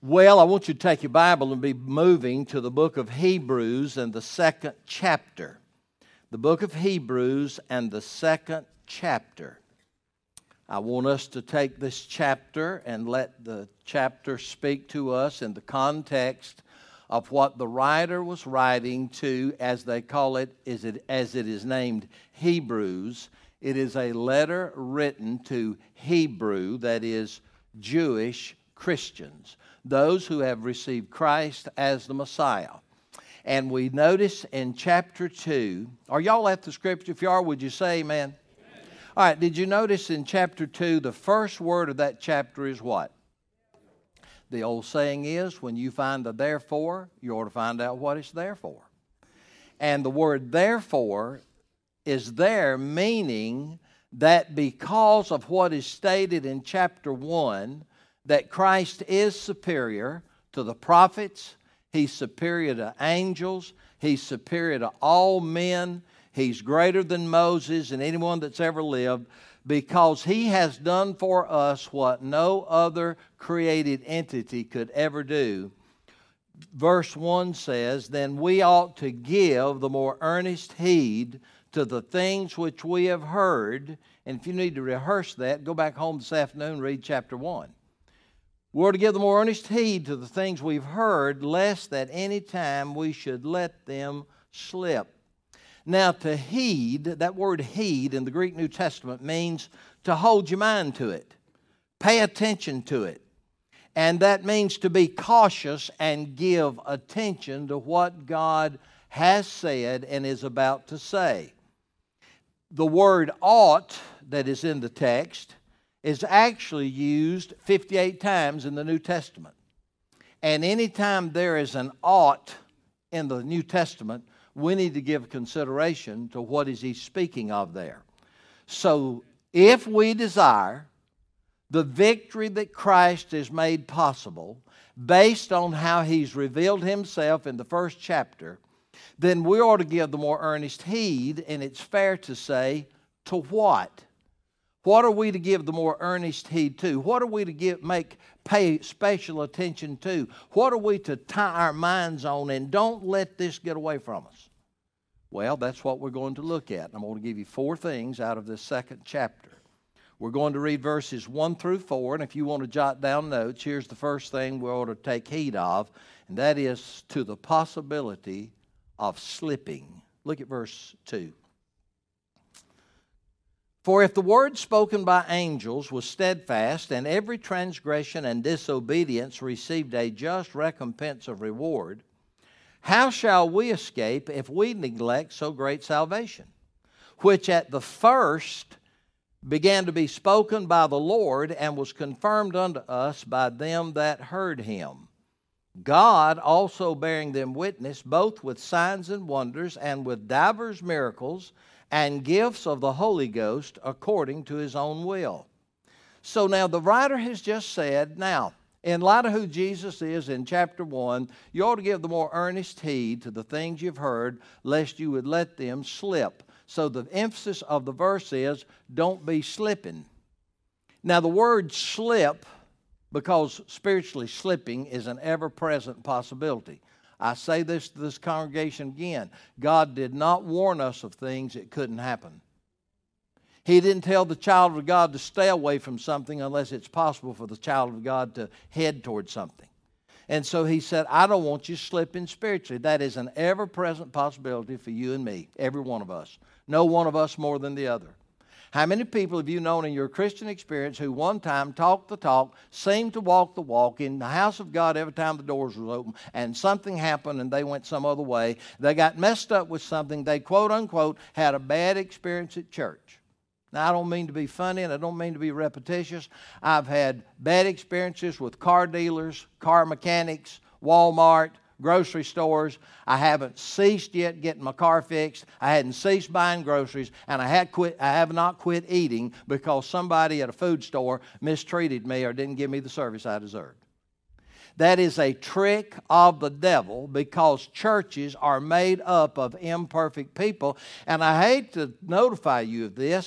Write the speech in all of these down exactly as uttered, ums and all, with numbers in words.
Well, I want you to take your Bible and be moving to the book of Hebrews and the second chapter. The book of Hebrews and the second chapter. I want us to take this chapter and let the chapter speak to us in the context of what the writer was writing to, as they call it, is it as it is named, Hebrews. It is a letter written to Hebrew, that is, Jewish Christians, those who have received Christ as the Messiah. And we notice in chapter two, are y'all at the scripture? If you are, would you say amen? Amen. All right, did you notice in chapter two, the first word of that chapter is what? The old saying is, when you find the therefore, you ought to find out what it's there for. And the word therefore is there, meaning that because of what is stated in chapter one, that Christ is superior to the prophets, He's superior to angels, He's superior to all men, He's greater than Moses and anyone that's ever lived, because He has done for us what no other created entity could ever do. Verse one says, then we ought to give the more earnest heed to the things which we have heard. And if you need to rehearse that, go back home this afternoon and read chapter one. We're to give the more earnest heed to the things we've heard, lest at any time we should let them slip. Now, to heed, that word heed in the Greek New Testament means to hold your mind to it, pay attention to it. And that means to be cautious and give attention to what God has said and is about to say. The word ought that is in the text is actually used fifty-eight times in the New Testament. And anytime there is an ought in the New Testament, we need to give consideration to what is he speaking of there. So if we desire the victory that Christ has made possible based on how He's revealed Himself in the first chapter, then we ought to give the more earnest heed, and it's fair to say, to what? What are we to give the more earnest heed to? What are we to give, make, pay special attention to? What are we to tie our minds on, and don't let this get away from us? Well, that's what we're going to look at. I'm going to give you four things out of this second chapter. We're going to read verses one through four, and if you want to jot down notes, here's the first thing we ought to take heed of, and that is to the possibility of slipping. Look at verse two. For if the word spoken by angels was steadfast, and every transgression and disobedience received a just recompense of reward, how shall we escape if we neglect so great salvation, which at the first began to be spoken by the Lord, and was confirmed unto us by them that heard Him? God also bearing them witness, both with signs and wonders, and with divers miracles, and gifts of the Holy Ghost according to His own will. So now the writer has just said, now, in light of who Jesus is in chapter one, you ought to give the more earnest heed to the things you've heard, lest you would let them slip. So the emphasis of the verse is, don't be slipping. Now the word slip, because spiritually slipping is an ever-present possibility. I say this to this congregation again. God did not warn us of things that couldn't happen. He didn't tell the child of God to stay away from something unless it's possible for the child of God to head towards something. And so He said, I don't want you slipping spiritually. That is an ever-present possibility for you and me, every one of us. No one of us more than the other. How many people have you known in your Christian experience who one time talked the talk, seemed to walk the walk in the house of God every time the doors were open, and something happened and they went some other way? They got messed up with something. They, quote unquote, had a bad experience at church. Now, I don't mean to be funny and I don't mean to be repetitious. I've had bad experiences with car dealers, car mechanics, Walmart, grocery stores. I haven't ceased yet getting my car fixed. I hadn't ceased buying groceries, and I had quit. I have not quit eating because somebody at a food store mistreated me or didn't give me the service I deserved. That is a trick of the devil, because churches are made up of imperfect people. And I hate to notify you of this.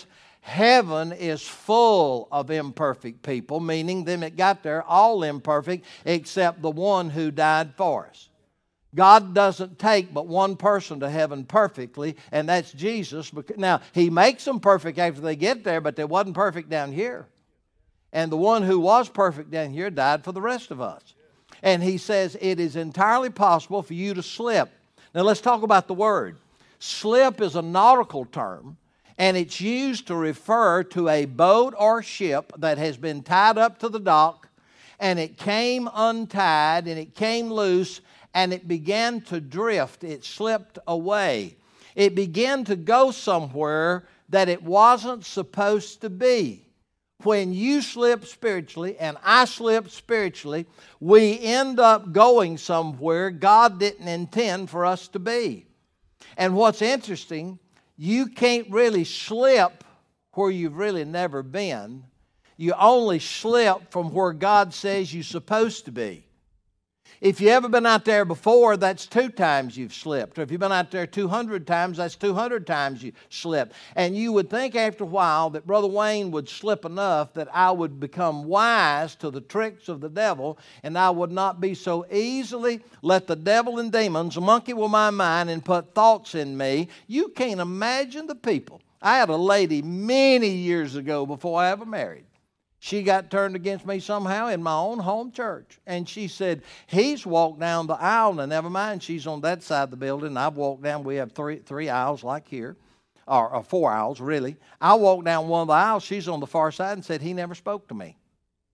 Heaven is full of imperfect people, meaning them that got there all imperfect except the one who died for us. God doesn't take but one person to heaven perfectly, and that's Jesus. Now, He makes them perfect after they get there, but they wasn't perfect down here. And the one who was perfect down here died for the rest of us. And He says it is entirely possible for you to slip. Now, let's talk about the word. Slip is a nautical term, and it's used to refer to a boat or ship that has been tied up to the dock, and it came untied, and it came loose, and it began to drift. It slipped away. It began to go somewhere that it wasn't supposed to be. When you slip spiritually, and I slip spiritually, we end up going somewhere God didn't intend for us to be. And what's interesting, you can't really slip where you've really never been. You only slip from where God says you're supposed to be. If you've ever been out there before, that's two times you've slipped. Or if you've been out there two hundred times, that's two hundred times you slipped. And you would think after a while that Brother Wayne would slip enough that I would become wise to the tricks of the devil, and I would not be so easily let the devil and demons monkey with my mind and put thoughts in me. You can't imagine the people. I had a lady many years ago before I ever married. She got turned against me somehow in my own home church. And she said, he's walked down the aisle. And never mind, she's on that side of the building. I've walked down, we have three three aisles like here, or, or four aisles really. I walked down one of the aisles, she's on the far side, and said, he never spoke to me.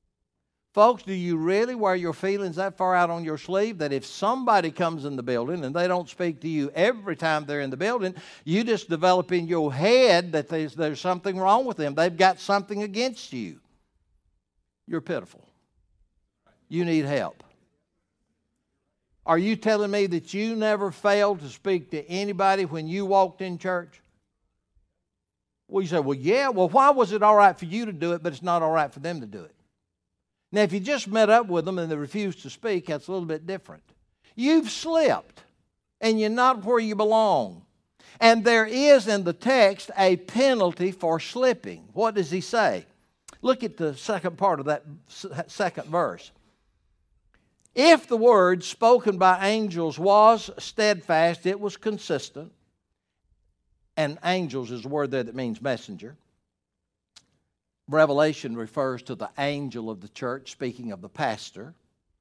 Folks, do you really wear your feelings that far out on your sleeve that if somebody comes in the building and they don't speak to you every time they're in the building, you just develop in your head that there's, there's something wrong with them. They've got something against you. You're pitiful. You need help. Are you telling me that you never failed to speak to anybody when you walked in church? Well, you say, well, yeah, well, why was it all right for you to do it, but it's not all right for them to do it? Now, if you just met up with them and they refused to speak, that's a little bit different. You've slipped, and you're not where you belong. And there is in the text a penalty for slipping. What does he say? Look at the second part of that second verse. If the word spoken by angels was steadfast, it was consistent. And angels is a word there that means messenger. Revelation refers to the angel of the church, speaking of the pastor.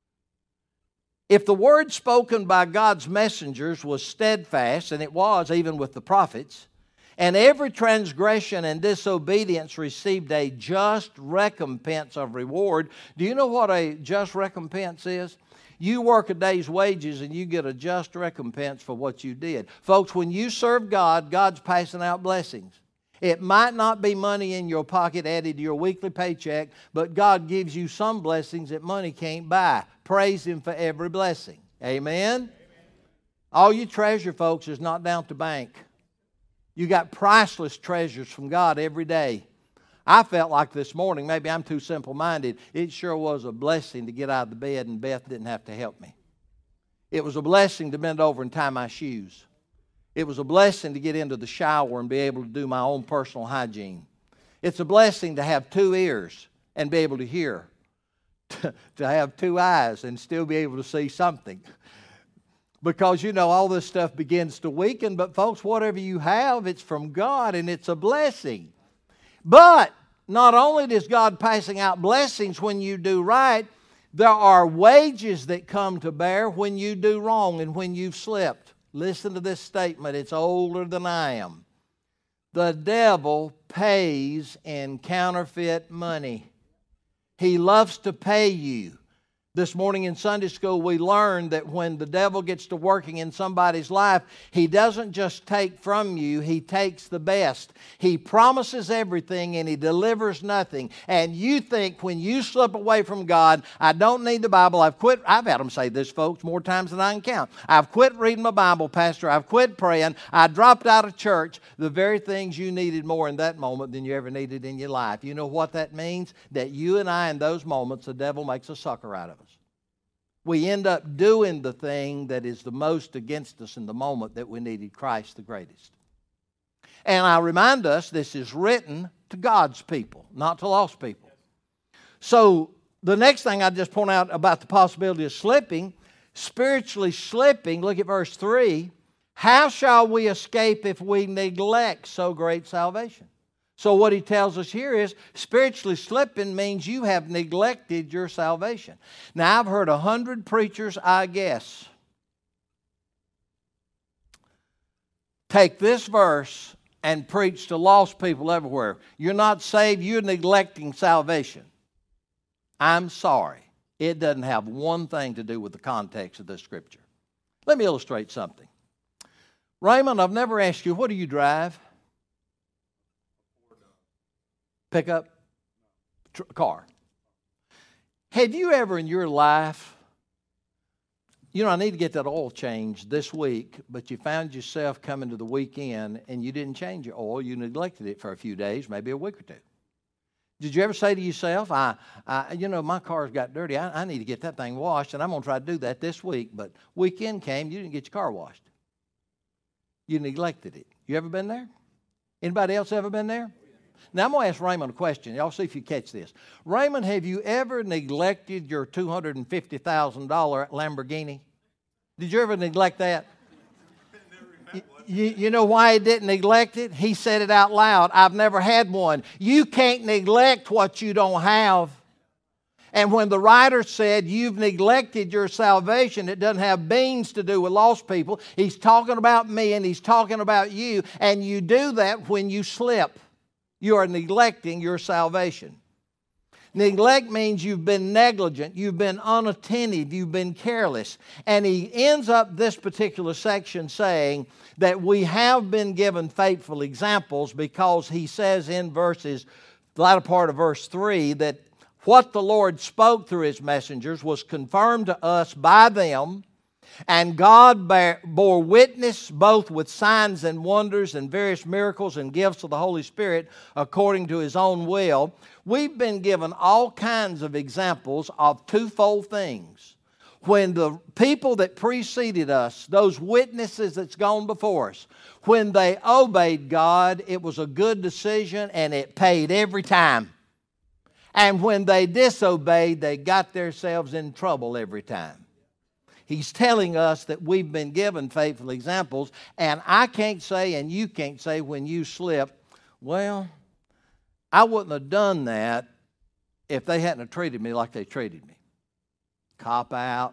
If the word spoken by God's messengers was steadfast, and it was even with the prophets, and every transgression and disobedience received a just recompense of reward. Do you know what a just recompense is? You work a day's wages and you get a just recompense for what you did. Folks, when you serve God, God's passing out blessings. It might not be money in your pocket added to your weekly paycheck, but God gives you some blessings that money can't buy. Praise Him for every blessing. Amen? Amen. All you treasure, folks, is not down at the bank. You got priceless treasures from God every day. I felt like this morning, maybe I'm too simple-minded, it sure was a blessing to get out of the bed and Beth didn't have to help me. It was a blessing to bend over and tie my shoes. It was a blessing to get into the shower and be able to do my own personal hygiene. It's a blessing to have two ears and be able to hear. To have two eyes and still be able to see something. Because, you know, all this stuff begins to weaken. But, folks, whatever you have, it's from God and it's a blessing. But not only does God passing out blessings when you do right, there are wages that come to bear when you do wrong and when you've slipped. Listen to this statement. It's older than I am. The devil pays in counterfeit money. He loves to pay you. This morning in Sunday school, we learned that when the devil gets to working in somebody's life, he doesn't just take from you, he takes the best. He promises everything and he delivers nothing. And you think when you slip away from God, I don't need the Bible. I've quit. I've had them say this, folks, more times than I can count. I've quit reading my Bible, Pastor. I've quit praying. I dropped out of church. The very things you needed more in that moment than you ever needed in your life. You know what that means? That you and I, in those moments, the devil makes a sucker out of us. We end up doing the thing that is the most against us in the moment that we needed Christ the greatest. And I remind us, this is written to God's people, not to lost people. So the next thing I just point out about the possibility of slipping, spiritually slipping, look at verse three. How shall we escape if we neglect so great salvation? So what he tells us here is spiritually slipping means you have neglected your salvation. Now I've heard a hundred preachers, I guess, take this verse and preach to lost people everywhere. You're not saved, you're neglecting salvation. I'm sorry. It doesn't have one thing to do with the context of this scripture. Let me illustrate something. Raymond, I've never asked you, what do you drive? Pickup? Tr- car. Have you ever in your life, you know, I need to get that oil changed this week, but you found yourself coming to the weekend and you didn't change your oil, you neglected it for a few days, maybe a week or two. Did you ever say to yourself, I, I you know, my car's got dirty, I, I need to get that thing washed, and I'm going to try to do that this week, but weekend came, you didn't get your car washed. You neglected it. You ever been there? Anybody else ever been there? Now, I'm going to ask Raymond a question. Y'all see if you catch this. Raymond, have you ever neglected your two hundred fifty thousand dollars Lamborghini? Did you ever neglect that? You, you know why he didn't neglect it? He said it out loud. I've never had one. You can't neglect what you don't have. And when the writer said you've neglected your salvation, it doesn't have beans to do with lost people. He's talking about me and he's talking about you. And you do that when you slip. You are neglecting your salvation. Neglect means you've been negligent, you've been unattentive, you've been careless. And he ends up this particular section saying that we have been given faithful examples, because he says in verses, the latter part of verse three, that what the Lord spoke through his messengers was confirmed to us by them, and God bear, bore witness both with signs and wonders and various miracles and gifts of the Holy Spirit according to his own will. We've been given all kinds of examples of twofold things. When the people that preceded us, those witnesses that's gone before us, when they obeyed God, it was a good decision and it paid every time. And when they disobeyed, they got themselves in trouble every time. He's telling us that we've been given faithful examples, and I can't say and you can't say when you slip, well, I wouldn't have done that if they hadn't have treated me like they treated me. Cop out.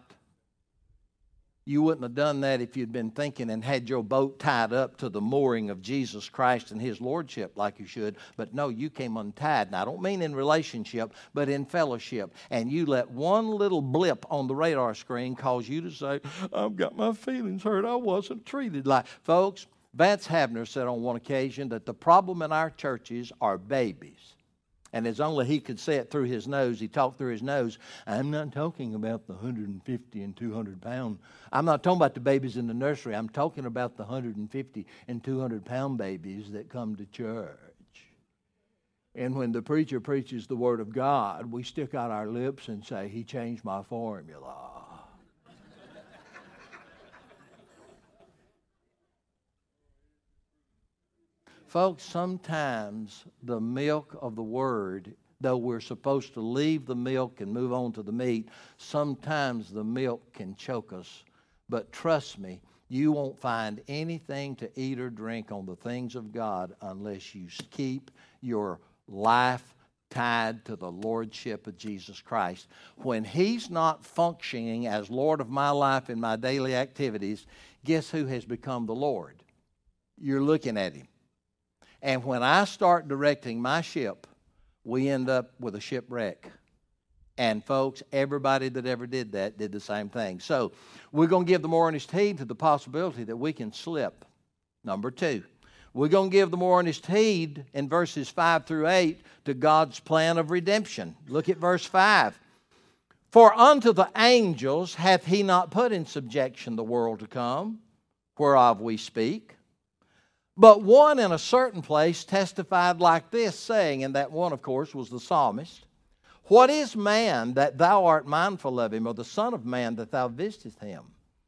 You wouldn't have done that if you'd been thinking and had your boat tied up to the mooring of Jesus Christ and his lordship like you should. But no, you came untied. And I don't mean in relationship, but in fellowship. And you let one little blip on the radar screen cause you to say, I've got my feelings hurt. I wasn't treated like. Folks, Vance Havner said on one occasion that the problem in our churches are babies. And as only he could say it through his nose, he talked through his nose. I'm not talking about the one hundred fifty and two hundred pound. I'm not talking about the babies in the nursery. I'm talking about the one hundred fifty and two hundred pound babies that come to church. And when the preacher preaches the Word of God, we stick out our lips and say, he changed my formula. Folks, sometimes the milk of the Word, though we're supposed to leave the milk and move on to the meat, sometimes the milk can choke us. But trust me, you won't find anything to eat or drink on the things of God unless you keep your life tied to the lordship of Jesus Christ. When he's not functioning as Lord of my life in my daily activities, guess who has become the Lord? You're looking at him. And when I start directing my ship, we end up with a shipwreck. And folks, everybody that ever did that did the same thing. So we're going to give the more earnest heed to the possibility that we can slip. Number two, we're going to give the more earnest heed in verses five through eight to God's plan of redemption. Look at verse five. For unto the angels hath he not put in subjection the world to come, whereof we speak. But one in a certain place testified like this, saying, and that one, of course, was the psalmist, what is man that thou art mindful of him, or the son of man that thou visitest him?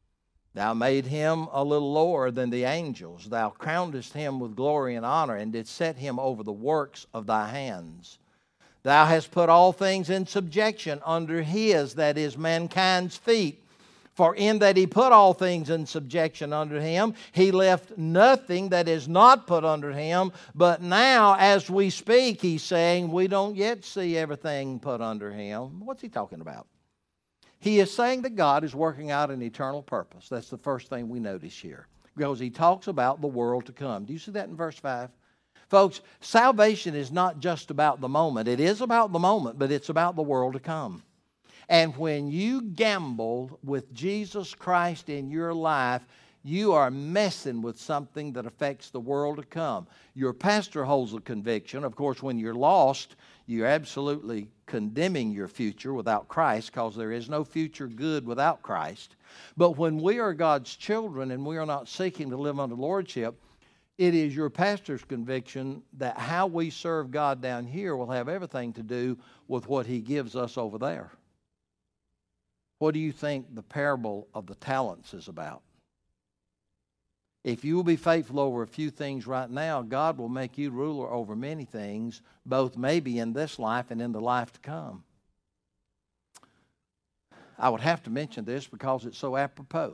Thou made him a little lower than the angels. Thou crownedest him with glory and honor, and didst set him over the works of thy hands. Thou hast put all things in subjection under his, that is, mankind's feet. For in that he put all things in subjection under him, he left nothing that is not put under him. But now, as we speak, he's saying, we don't yet see everything put under him. What's he talking about? He is saying that God is working out an eternal purpose. That's the first thing we notice here. Because he talks about the world to come. Do you see that in verse five? Folks, salvation is not just about the moment. It is about the moment, but it's about the world to come. And when you gamble with Jesus Christ in your life, you are messing with something that affects the world to come. Your pastor holds a conviction. Of course, when you're lost, you're absolutely condemning your future without Christ, because there is no future good without Christ. But when we are God's children and we are not seeking to live under lordship, it is your pastor's conviction that how we serve God down here will have everything to do with what he gives us over there. What do you think the parable of the talents is about? If you will be faithful over a few things right now, God will make you ruler over many things, both maybe in this life and in the life to come. I would have to mention this because it's so apropos.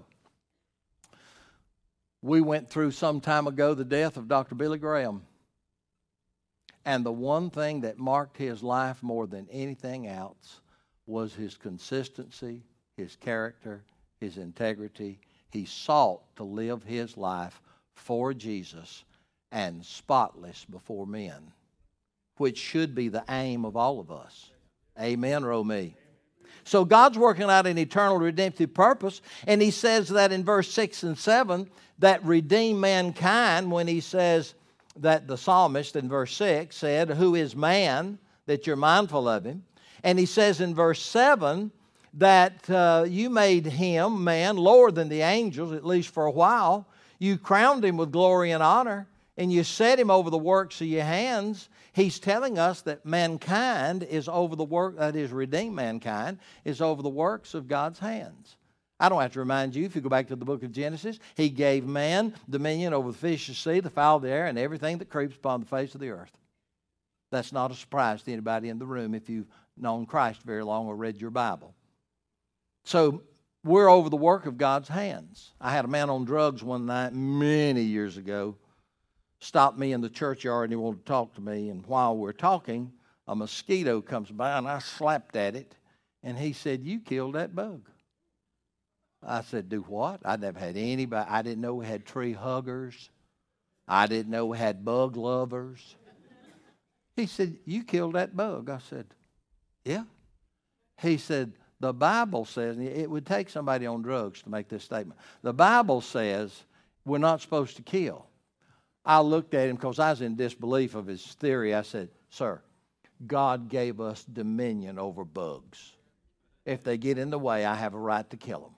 We went through some time ago the death of Doctor Billy Graham. And the one thing that marked his life more than anything else was his consistency, his character, his integrity. He sought to live his life for Jesus and spotless before men, which should be the aim of all of us. Amen, ro me. So God's working out an eternal redemptive purpose, and he says that in verse six and seven, that redeem mankind, when he says that the psalmist in verse six said, who is man that you're mindful of him? And he says in verse seven, that uh, you made him, man, lower than the angels, at least for a while. You crowned him with glory and honor, and you set him over the works of your hands. He's telling us that mankind is over the work, that is, redeemed mankind, is over the works of God's hands. I don't have to remind you, if you go back to the book of Genesis, he gave man dominion over the fish of the sea, the fowl of the air, and everything that creeps upon the face of the earth. That's not a surprise to anybody in the room if you've known Christ very long or read your Bible. So we're over the work of God's hands. I had a man on drugs one night many years ago stop me in the churchyard and he wanted to talk to me. And while we're talking, a mosquito comes by and I slapped at it. And he said, you killed that bug. I said, do what? I never had anybody. I didn't know we had tree huggers. I didn't know we had bug lovers. He said, you killed that bug. I said, yeah. He said, the Bible says, and it would take somebody on drugs to make this statement. The Bible says we're not supposed to kill. I looked at him because I was in disbelief of his theory. I said, sir, God gave us dominion over bugs. If they get in the way, I have a right to kill them.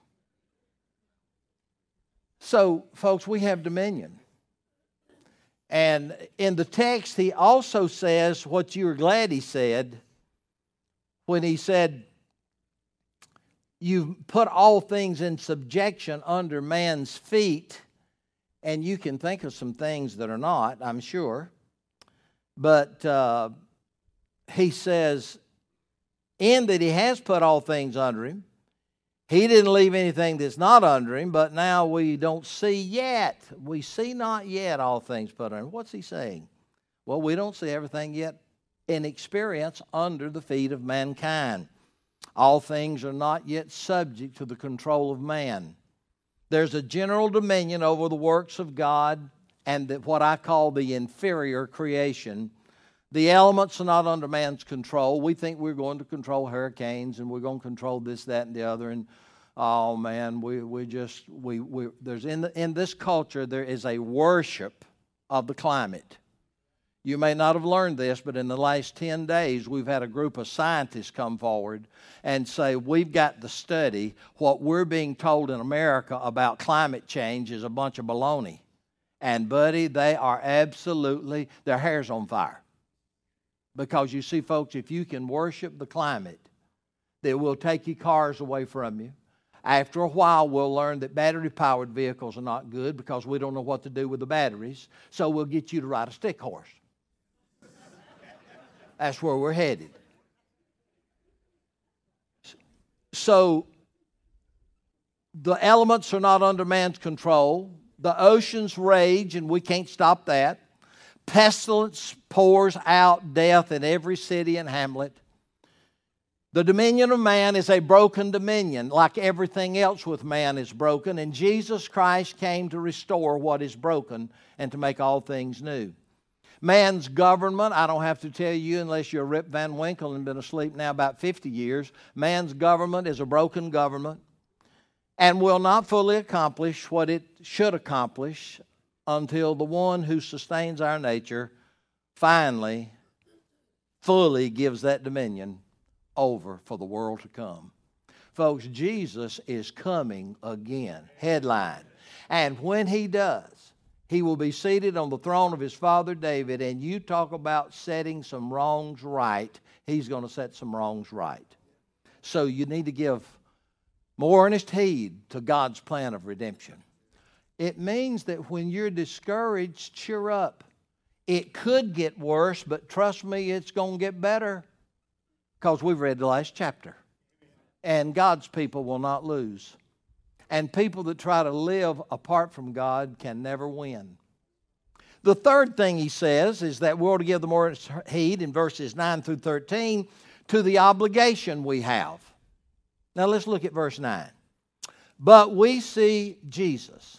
So, folks, we have dominion. And in the text, he also says what you were glad he said when he said, you've put all things in subjection under man's feet, and you can think of some things that are not, I'm sure. But uh, he says, in that he has put all things under him, he didn't leave anything that's not under him, but now we don't see yet. We see not yet all things put under him. What's he saying? Well, we don't see everything yet in experience under the feet of mankind. All things are not yet subject to the control of man. There's a general dominion over the works of God and the, what I call the inferior creation. The elements are not under man's control. We think we're going to control hurricanes and we're going to control this, that, and the other. And oh man, we we just we we there's in the, in this culture there is a worship of the climate. You may not have learned this, but in the last ten days, we've had a group of scientists come forward and say, we've got to study what we're being told in America about climate change is a bunch of baloney. And, buddy, they are absolutely, their hair's on fire. Because you see, folks, if you can worship the climate, that will take your cars away from you. After a while, we'll learn that battery-powered vehicles are not good because we don't know what to do with the batteries. So we'll get you to ride a stick horse. That's where we're headed. So the elements are not under man's control. The oceans rage, and we can't stop that. Pestilence pours out death in every city and hamlet. The dominion of man is a broken dominion, like everything else with man is broken, and Jesus Christ came to restore what is broken and to make all things new. Man's government, I don't have to tell you unless you're Rip Van Winkle and been asleep now about fifty years, man's government is a broken government and will not fully accomplish what it should accomplish until the one who sustains our nature finally, fully gives that dominion over for the world to come. Folks, Jesus is coming again. Headline. And when He does, He will be seated on the throne of His father David, and you talk about setting some wrongs right, He's going to set some wrongs right. So you need to give more earnest heed to God's plan of redemption. It means that when you're discouraged, cheer up. It could get worse, but trust me, it's going to get better. Because we've read the last chapter. And God's people will not lose. And people that try to live apart from God can never win. The third thing he says is that we're to give the more heed in verses nine through thirteen to the obligation we have. Now let's look at verse nine. But we see Jesus,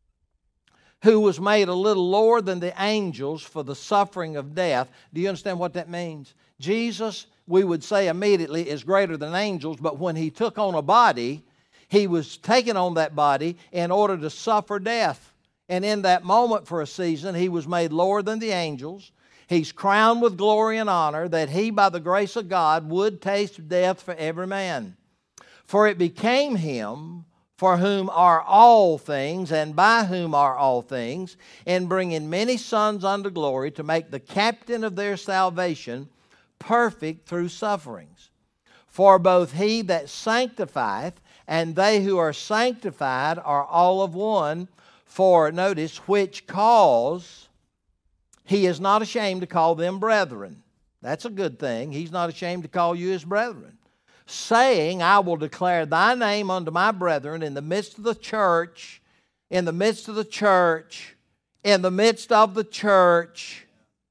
who was made a little lower than the angels for the suffering of death. Do you understand what that means? Jesus, we would say immediately, is greater than angels, but when He took on a body, He was taking on that body in order to suffer death. And in that moment for a season, He was made lower than the angels. He's crowned with glory and honor that He, by the grace of God, would taste death for every man. For it became Him, for whom are all things, and by whom are all things, in bringing many sons unto glory, to make the captain of their salvation perfect through sufferings. For both He that sanctifieth and they who are sanctified are all of one. For, notice, which cause He is not ashamed to call them brethren. That's a good thing. He's not ashamed to call you His brethren. Saying, I will declare Thy name unto my brethren in the midst of the church, in the midst of the church, in the midst of the church,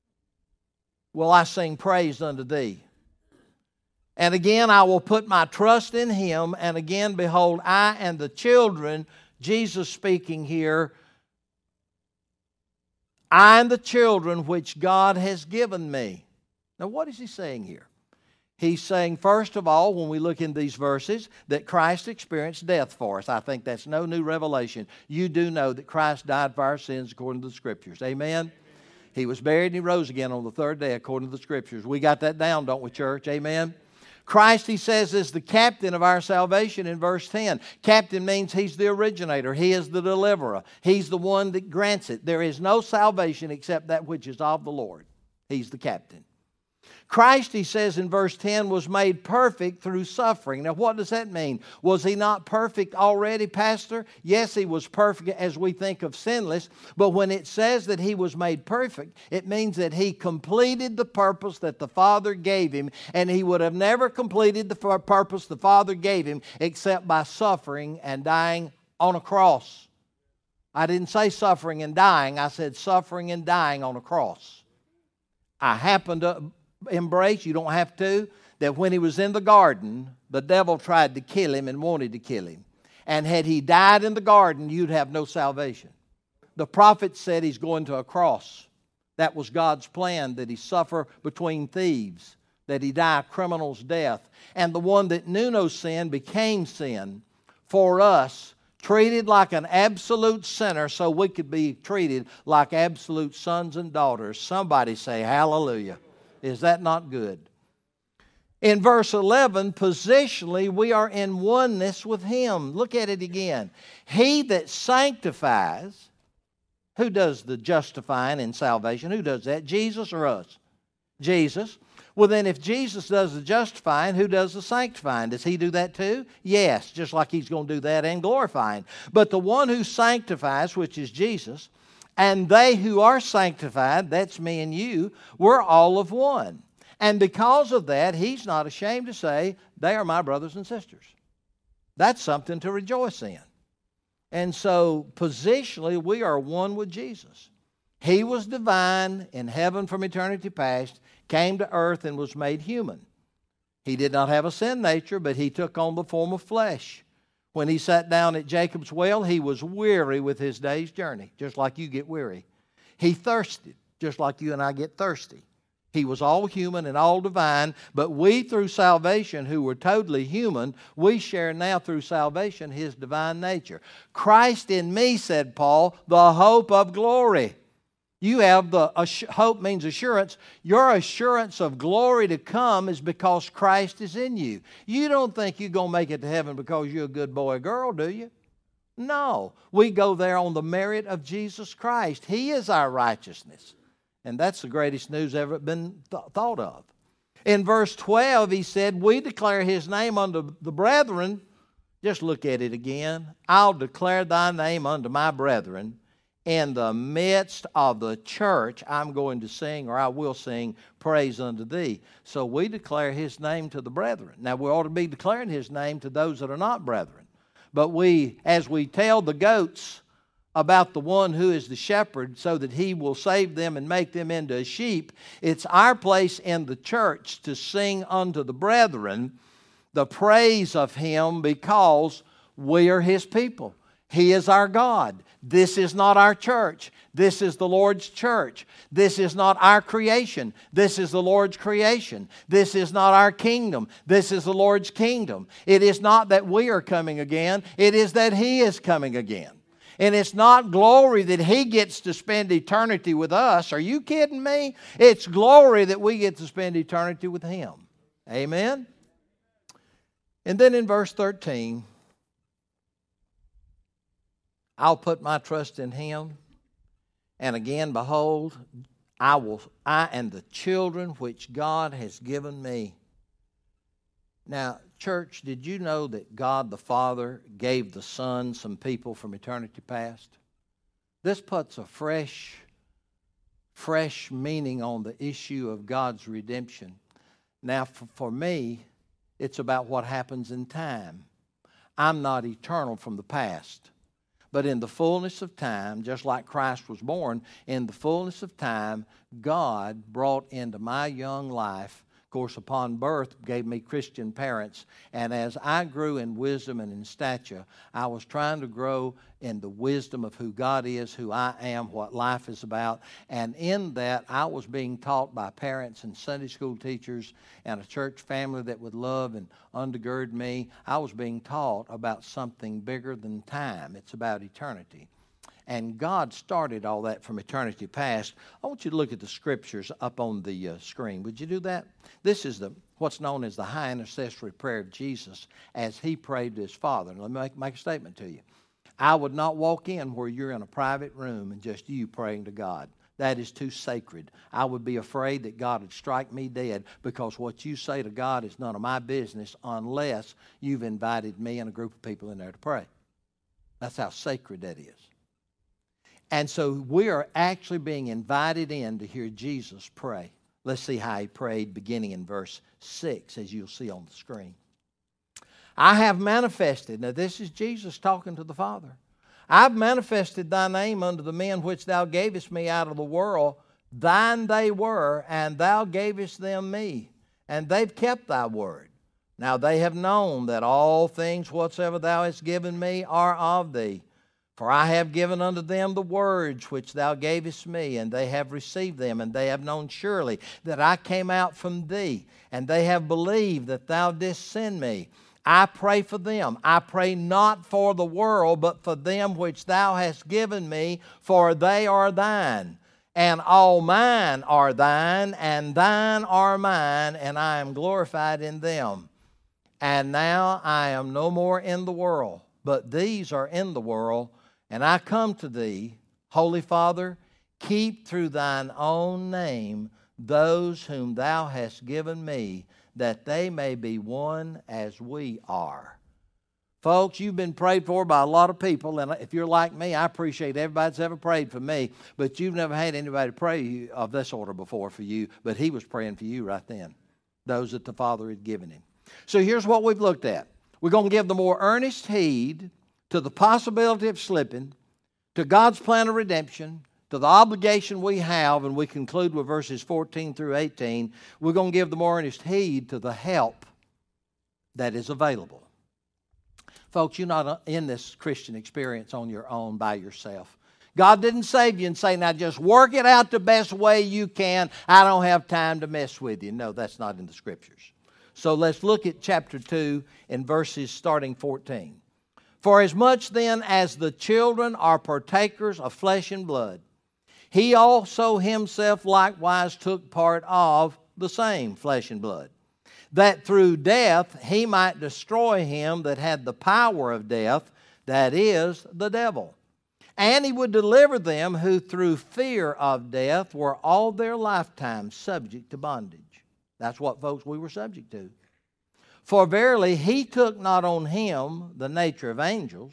will I sing praise unto Thee. And again, I will put my trust in Him. And again, behold, I and the children, Jesus speaking here, I and the children which God has given me. Now, what is He saying here? He's saying, first of all, when we look in these verses, that Christ experienced death for us. I think that's no new revelation. You do know that Christ died for our sins according to the Scriptures. Amen? He was buried and He rose again on the third day according to the Scriptures. We got that down, don't we, church? Amen? Christ, he says, is the captain of our salvation in verse ten. Captain means He's the originator. He is the deliverer. He's the one that grants it. There is no salvation except that which is of the Lord. He's the captain. Christ, he says in verse ten, was made perfect through suffering. Now, what does that mean? Was He not perfect already, Pastor? Yes, He was perfect as we think of sinless. But when it says that He was made perfect, it means that He completed the purpose that the Father gave Him. And He would have never completed the purpose the Father gave Him except by suffering and dying on a cross. I didn't say suffering and dying. I said suffering and dying on a cross. I happen to embrace, you don't have to, that when He was in the garden, the devil tried to kill Him and wanted to kill Him. And had He died in the garden, you'd have no salvation. The prophet said He's going to a cross. That was God's plan, that He suffer between thieves, that He die a criminal's death. And the one that knew no sin became sin for us, treated like an absolute sinner so we could be treated like absolute sons and daughters. Somebody say hallelujah. Is that not good? In verse eleven, positionally, we are in oneness with Him. Look at it again. He that sanctifies, who does the justifying in salvation? Who does that? Jesus or us? Jesus. Well, then if Jesus does the justifying, who does the sanctifying? Does he do that too? Yes, just like he's going to do that and glorifying. But the one who sanctifies, which is Jesus, and they who are sanctified, that's me and you, we're all of one. And because of that, he's not ashamed to say, they are my brothers and sisters. That's something to rejoice in. And so, positionally, we are one with Jesus. He was divine in heaven from eternity past, came to earth and was made human. He did not have a sin nature, but he took on the form of flesh. When he sat down at Jacob's well, he was weary with his day's journey, just like you get weary. He thirsted, just like you and I get thirsty. He was all human and all divine, but we through salvation, who were totally human, we share now through salvation his divine nature. Christ in me, said Paul, the hope of glory. You have the, hope means assurance. Your assurance of glory to come is because Christ is in you. You don't think you're going to make it to heaven because you're a good boy or girl, do you? No. We go there on the merit of Jesus Christ. He is our righteousness. And that's the greatest news ever been th- thought of. In verse twelve, he said, we declare his name unto the brethren. Just look at it again. I'll declare thy name unto my brethren. In the midst of the church, I'm going to sing, or I will sing, praise unto thee. So we declare his name to the brethren. Now, we ought to be declaring his name to those that are not brethren. But we, as we tell the goats about the one who is the shepherd so that he will save them and make them into a sheep, it's our place in the church to sing unto the brethren the praise of him because we are his people. He is our God. This is not our church. This is the Lord's church. This is not our creation. This is the Lord's creation. This is not our kingdom. This is the Lord's kingdom. It is not that we are coming again. It is that he is coming again. And it's not glory that he gets to spend eternity with us. Are you kidding me? It's glory that we get to spend eternity with him. Amen? And then in verse thirteen, I'll put my trust in him. And again, behold, I will, I and the children which God has given me. Now, church, did you know that God the Father gave the Son some people from eternity past? This puts a fresh, fresh meaning on the issue of God's redemption. Now, for, for me, it's about what happens in time. I'm not eternal from the past. But in the fullness of time, just like Christ was born, in the fullness of time, God brought into my young life, of course, upon birth, gave me Christian parents. And as I grew in wisdom and in stature, I was trying to grow in the wisdom of who God is, who I am, what life is about. And in that, I was being taught by parents and Sunday school teachers and a church family that would love and undergird me. I was being taught about something bigger than time. It's about eternity. And God started all that from eternity past. I want you to look at the scriptures up on the uh, screen. Would you do that? This is the what's known as the high intercessory prayer of Jesus as he prayed to his Father. And let me make, make a statement to you. I would not walk in where you're in a private room and just you praying to God. That is too sacred. I would be afraid that God would strike me dead because what you say to God is none of my business unless you've invited me and a group of people in there to pray. That's how sacred that is. And so we are actually being invited in to hear Jesus pray. Let's see how he prayed beginning in verse six, as you'll see on the screen. I have manifested. Now this is Jesus talking to the Father. I've manifested thy name unto the men which thou gavest me out of the world. Thine they were, and thou gavest them me. And they've kept thy word. Now they have known that all things whatsoever thou hast given me are of thee. For I have given unto them the words which thou gavest me, and they have received them, and they have known surely that I came out from thee, and they have believed that thou didst send me. I pray for them. I pray not for the world, but for them which thou hast given me, for they are thine. And all mine are thine, and thine are mine, and I am glorified in them. And now I am no more in the world, but these are in the world, and I come to thee, Holy Father, keep through thine own name those whom thou hast given me, that they may be one as we are. Folks, you've been prayed for by a lot of people, and if you're like me, I appreciate everybody that's ever prayed for me, but you've never had anybody pray of this order before for you, but he was praying for you right then, those that the Father had given him. So here's what we've looked at. We're going to give the more earnest heed to the possibility of slipping, to God's plan of redemption, to the obligation we have, and we conclude with verses fourteen through eighteen. We're going to give the more earnest heed to the help that is available. Folks, you're not in this Christian experience on your own by yourself. God didn't save you and say, now just work it out the best way you can. I don't have time to mess with you. No, that's not in the Scriptures. So let's look at chapter two and verses starting fourteen. For as much then as the children are partakers of flesh and blood, he also himself likewise took part of the same flesh and blood, that through death he might destroy him that had the power of death, that is, the devil. And he would deliver them who through fear of death were all their lifetime subject to bondage. That's what, folks, we were subject to. For verily he took not on him the nature of angels.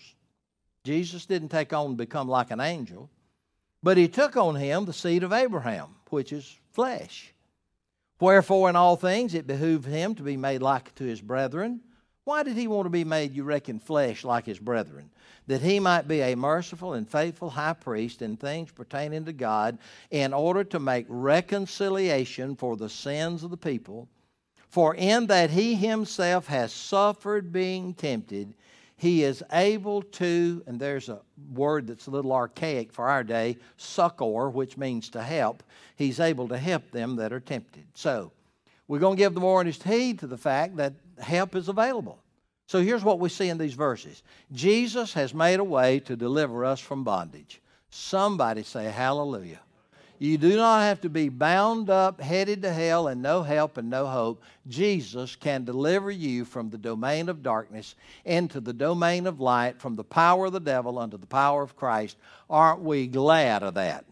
Jesus didn't take on and become like an angel. But he took on him the seed of Abraham, which is flesh. Wherefore in all things it behooved him to be made like to his brethren. Why did he want to be made, you reckon, flesh like his brethren? That he might be a merciful and faithful high priest in things pertaining to God, in order to make reconciliation for the sins of the people. For in that he himself has suffered being tempted, he is able to, and there's a word that's a little archaic for our day, succor, which means to help. He's able to help them that are tempted. So, we're going to give the more earnest heed to the fact that help is available. So here's what we see in these verses. Jesus has made a way to deliver us from bondage. Somebody say hallelujah. You do not have to be bound up, headed to hell, and no help and no hope. Jesus can deliver you from the domain of darkness into the domain of light, from the power of the devil unto the power of Christ. Aren't we glad of that?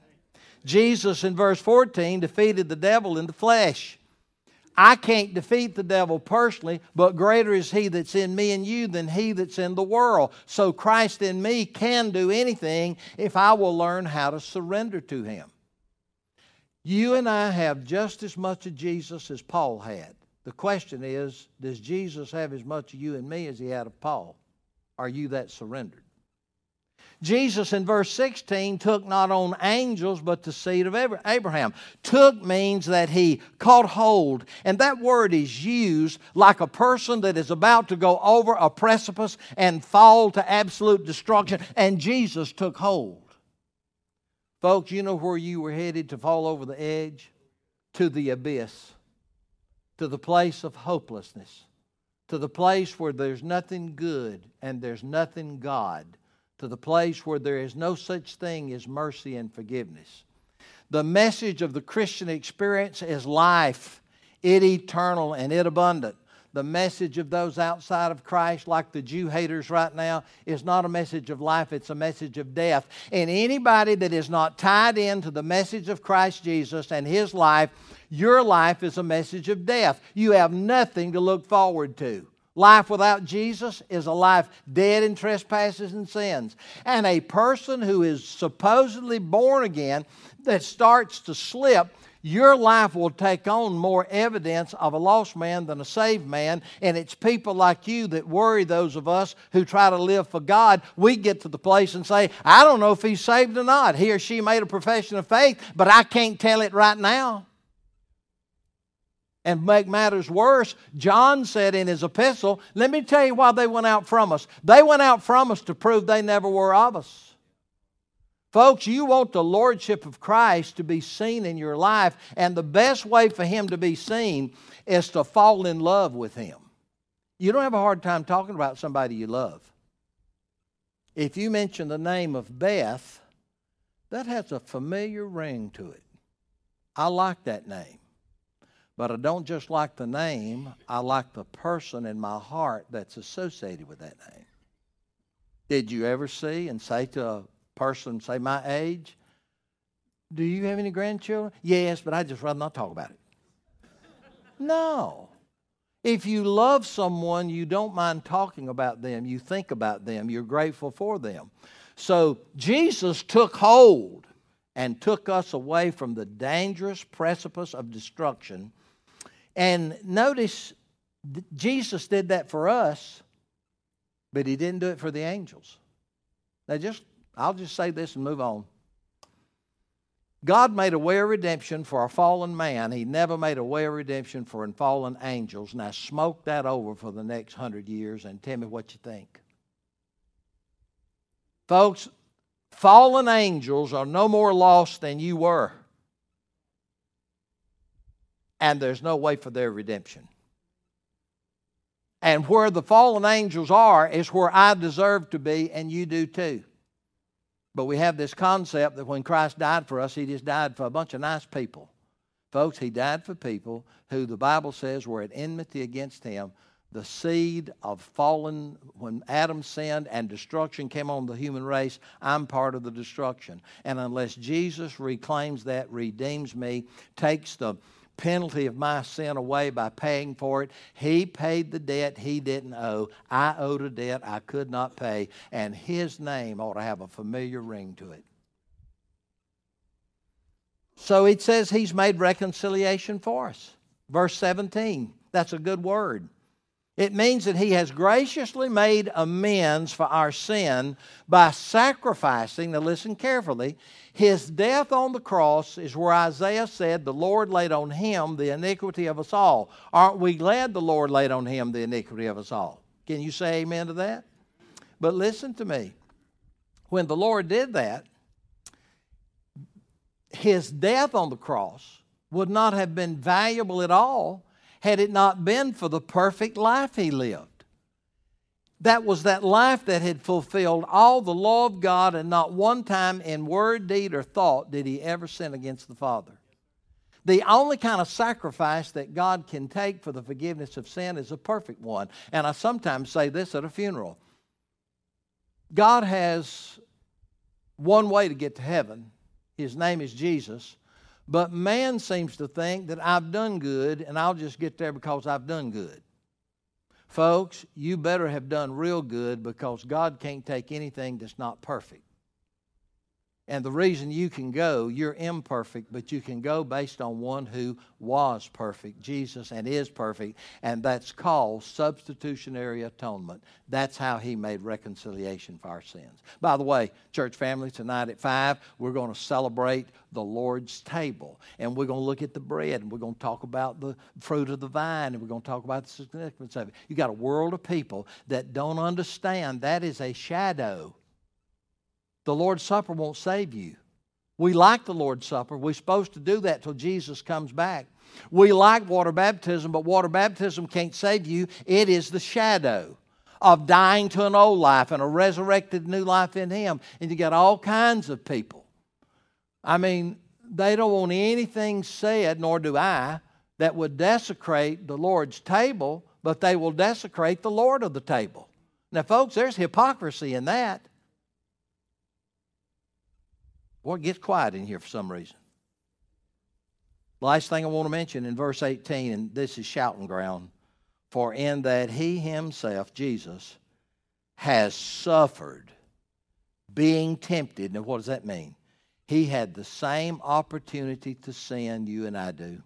Jesus, in verse fourteen, defeated the devil in the flesh. I can't defeat the devil personally, but greater is he that's in me and you than he that's in the world. So Christ in me can do anything if I will learn how to surrender to him. You and I have just as much of Jesus as Paul had. The question is, does Jesus have as much of you and me as he had of Paul? Are you that surrendered? Jesus in verse sixteen took not on angels but the seed of Abraham. Took means that he caught hold. And that word is used like a person that is about to go over a precipice and fall to absolute destruction. And Jesus took hold. Folks, you know where you were headed to fall over the edge? To the abyss. To the place of hopelessness. To the place where there's nothing good and there's nothing God. To the place where there is no such thing as mercy and forgiveness. The message of the Christian experience is life, it eternal and it abundant. The message of those outside of Christ, like the Jew haters right now, is not a message of life, it's a message of death. And anybody that is not tied into the message of Christ Jesus and his life, your life is a message of death. You have nothing to look forward to. Life without Jesus is a life dead in trespasses and sins. And a person who is supposedly born again that starts to slip, your life will take on more evidence of a lost man than a saved man. And it's people like you that worry those of us who try to live for God. We get to the place and say, I don't know if he's saved or not. He or she made a profession of faith, but I can't tell it right now. And make matters worse, John said in his epistle, let me tell you why they went out from us. They went out from us to prove they never were of us. Folks, you want the lordship of Christ to be seen in your life, and the best way for him to be seen is to fall in love with him. You don't have a hard time talking about somebody you love. If you mention the name of Beth, that has a familiar ring to it. I like that name. But I don't just like the name, I like the person in my heart that's associated with that name. Did you ever see and say to a person, say my age, Do you have any grandchildren? Yes, but I'd just rather not talk about it. No. If you love someone, you don't mind talking about them. You think about them. You're grateful for them. So Jesus took hold and took us away from the dangerous precipice of destruction. And notice, Jesus did that for us, but he didn't do it for the angels. Now just, I'll just say this and move on. God made a way of redemption for a fallen man. He never made a way of redemption for fallen angels. Now smoke that over for the next hundred years and tell me what you think. Folks, fallen angels are no more lost than you were. And there's no way for their redemption. And where the fallen angels are is where I deserve to be, and you do too. But we have this concept that when Christ died for us, he just died for a bunch of nice people. Folks, he died for people who the Bible says were at enmity against him. The seed of fallen, when Adam sinned and destruction came on the human race, I'm part of the destruction. And unless Jesus reclaims that, redeems me, takes the penalty of my sin away by paying for it, he paid the debt he didn't owe. I owed a debt I could not pay, and his name ought to have a familiar ring to it. So it says he's made reconciliation for us. Verse seventeen, that's a good word. It means that he has graciously made amends for our sin by sacrificing, now listen carefully, his death on the cross is where Isaiah said the Lord laid on him the iniquity of us all. Aren't we glad the Lord laid on him the iniquity of us all? Can you say amen to that? But listen to me. When the Lord did that, his death on the cross would not have been valuable at all had it not been for the perfect life he lived. That was that life that had fulfilled all the law of God, and not one time in word, deed, or thought did he ever sin against the Father. The only kind of sacrifice that God can take for the forgiveness of sin is a perfect one. And I sometimes say this at a funeral. God has one way to get to heaven. His name is Jesus. But man seems to think that I've done good and I'll just get there because I've done good. Folks, you better have done real good, because God can't take anything that's not perfect. And the reason you can go, you're imperfect, but you can go based on one who was perfect, Jesus, and is perfect, and that's called substitutionary atonement. That's how he made reconciliation for our sins. By the way, church family, tonight at five, we're going to celebrate the Lord's table, and we're going to look at the bread, and we're going to talk about the fruit of the vine, and we're going to talk about the significance of it. You got a world of people that don't understand that is a shadow. The Lord's Supper won't save you. We like the Lord's Supper. We're supposed to do that till Jesus comes back. We like water baptism, but water baptism can't save you. It is the shadow of dying to an old life and a resurrected new life in him. And you got all kinds of people. I mean, they don't want anything said, nor do I, that would desecrate the Lord's table, but they will desecrate the Lord of the table. Now, folks, there's hypocrisy in that. Boy, it gets quiet in here for some reason. Last thing I want to mention in verse eighteen, and this is shouting ground. For in that he himself, Jesus, has suffered, being tempted. Now, what does that mean? He had the same opportunity to sin you and I do.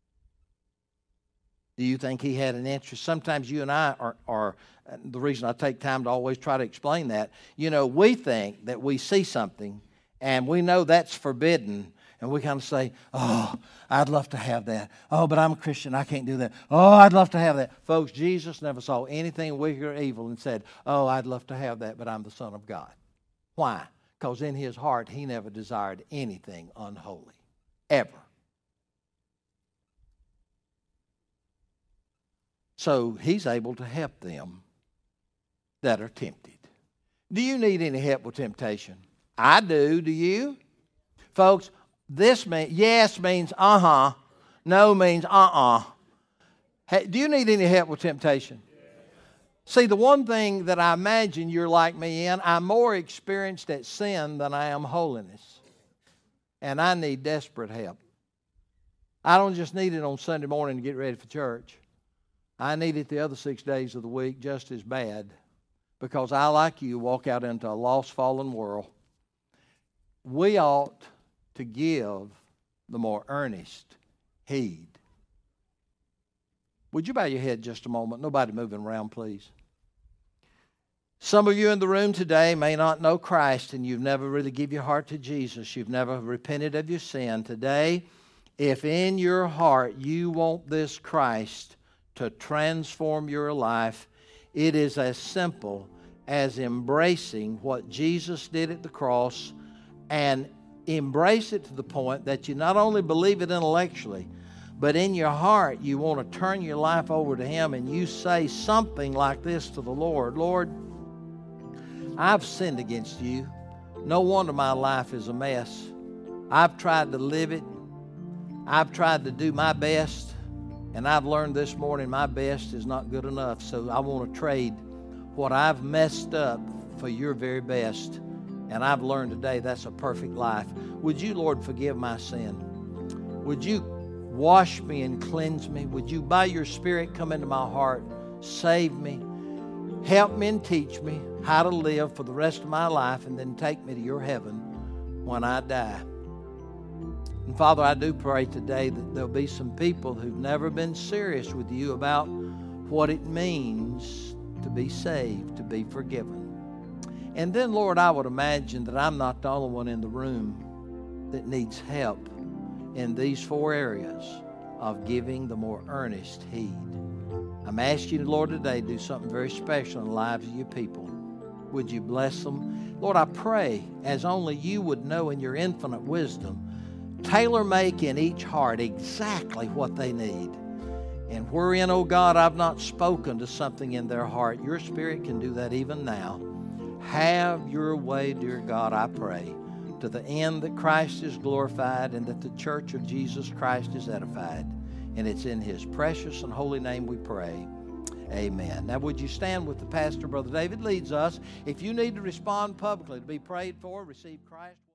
Do you think he had an interest? Sometimes you and I are, are, the reason I take time to always try to explain that, you know, we think that we see something and we know that's forbidden, and we kind of say, oh, I'd love to have that. Oh, but I'm a Christian, I can't do that. Oh, I'd love to have that. Folks, Jesus never saw anything wicked or evil and said, oh, I'd love to have that, but I'm the Son of God. Why? Because in his heart, he never desired anything unholy, ever. So he's able to help them that are tempted. Do you need any help with temptation? I do. Do you? Folks, this means, yes means uh-huh. No means uh-uh. Hey, do you need any help with temptation? See, the one thing that I imagine you're like me in, I'm more experienced at sin than I am holiness. and I need desperate help. I don't just need it on Sunday morning to get ready for church. I need it the other six days of the week just as bad, because I, like you, walk out into a lost, fallen world. We ought to give the more earnest heed. Would you bow your head just a moment? Nobody moving around, please. Some of you in the room today may not know Christ, and you've never really given your heart to Jesus. You've never repented of your sin. Today, if in your heart you want this Christ to transform your life, it is as simple as embracing what Jesus did at the cross, and embrace it to the point that you not only believe it intellectually, but in your heart you want to turn your life over to Him, and you say something like this to the Lord: Lord, I've sinned against you. No wonder my life is a mess. I've tried to live it. I've tried to do my best, and I've learned this morning my best is not good enough. So I want to trade what I've messed up for your very best. And I've learned today that's a perfect life. Would you, Lord, forgive my sin? Would you wash me and cleanse me? Would you, by your Spirit, come into my heart, save me, help me and teach me how to live for the rest of my life, and then take me to your heaven when I die? And Father, I do pray today that there'll be some people who've never been serious with you about what it means to be saved, to be forgiven. And then, Lord, I would imagine that I'm not the only one in the room that needs help in these four areas of giving the more earnest heed. I'm asking you, Lord, today to do something very special in the lives of your people. Would you bless them? Lord, I pray, as only you would know in your infinite wisdom, tailor-make in each heart exactly what they need. And wherein, oh God, I've not spoken to something in their heart, your Spirit can do that even now. Have your way, dear God, I pray, to the end that Christ is glorified and that the church of Jesus Christ is edified. And it's in His precious and holy name we pray. Amen. Now, would you stand with the pastor? Brother David leads us. If you need to respond publicly to be prayed for, receive Christ.